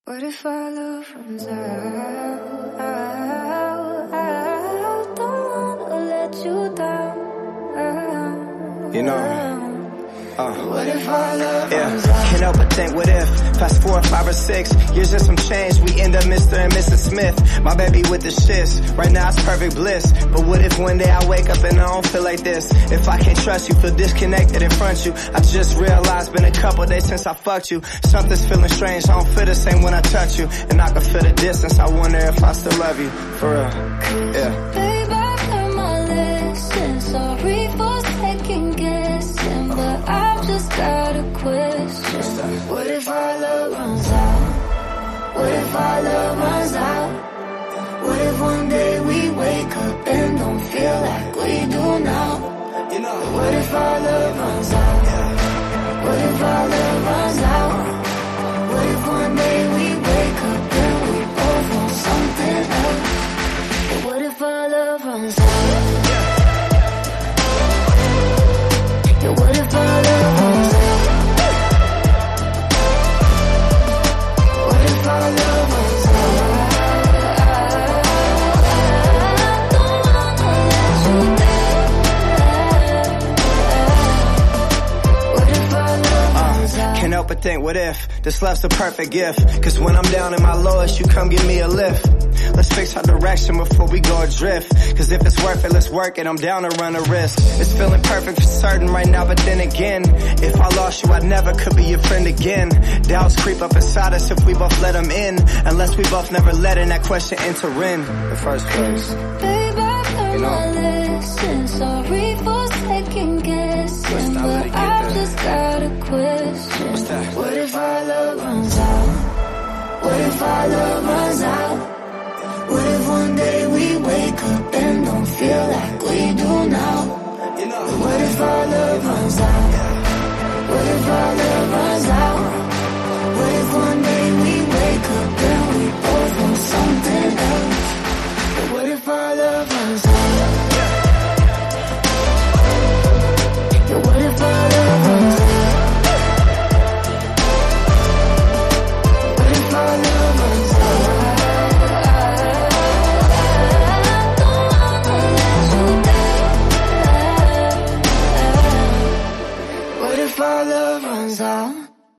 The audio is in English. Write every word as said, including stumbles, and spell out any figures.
What if our love runs out, out, out? Don't wanna let you down, out, you know, uh, what if our love yeah. runs out? Can't help but think, what if fast forward five or six years and some change, we end up Mister and Missus Smith. My baby with the shits, right now it's perfect bliss. But what if one day I wake up and I don't feel like this? If I can't trust you, feel disconnected in front of you. I just realized been a couple days since I fucked you. Something's feeling strange, I don't feel the same when I touch you. And I can feel the distance, I wonder if I still love you, for real, yeah. Babe, I've learned my lesson, sorry for second guessing, but I've just got a question. What if our love runs out? What if our love runs out? What if one day we wake up and don't feel like we do now? What if our love runs out? What if our love runs out? What if one day we wake up and we both want something else? But what if our love runs out? Yeah, what if our love runs out? What if our love runs out? Can't help but think, what if this love's the perfect gift? Cause when I'm down in my lowest, you come give me a lift. Let's fix our direction before we go adrift. Cause if it's worth it, let's work it, I'm down to run a risk. It's feeling perfect for certain right now, but then again, if I lost you, I never could be your friend again. Doubts creep up inside us if we both let them in, unless we both never let in that question enter in the first place. Babe, I've learned You know? my lesson, sorry for second guessing, but I've just got a question. What's that? What if our love runs out? What if our love runs out? What if one day we wake up and don't feel like we do now? What if our love runs out?